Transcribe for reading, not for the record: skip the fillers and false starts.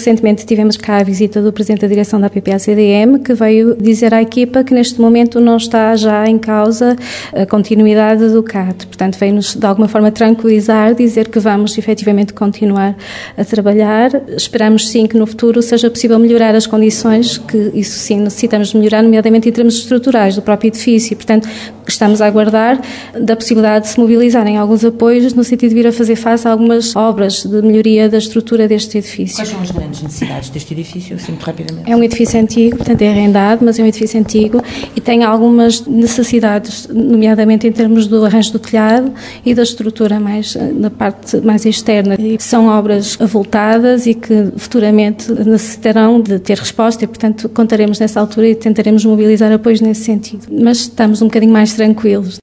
recentemente tivemos cá a visita do Presidente da Direção da PPA-CDM, que veio dizer à equipa que neste momento não está já em causa a continuidade do CAT. Portanto, veio-nos de alguma forma tranquilizar, dizer que vamos efetivamente continuar a trabalhar. Esperamos sim que no futuro seja possível melhorar as condições, que isso sim necessitamos melhorar, nomeadamente em termos estruturais do próprio edifício. Portanto, estamos a aguardar da possibilidade de se mobilizarem alguns apoios no sentido de vir a fazer face a algumas obras de melhoria da estrutura deste edifício. Quais são as grandes necessidades deste edifício, assim, muito rapidamente? É um edifício antigo, portanto é arrendado, mas é um edifício antigo e tem algumas necessidades, nomeadamente em termos do arranjo do telhado e da estrutura mais na parte mais externa. E são obras avultadas e que futuramente necessitarão de ter resposta e, portanto, contaremos nessa altura e tentaremos mobilizar apoios nesse sentido. Mas estamos um bocadinho mais tranquilos.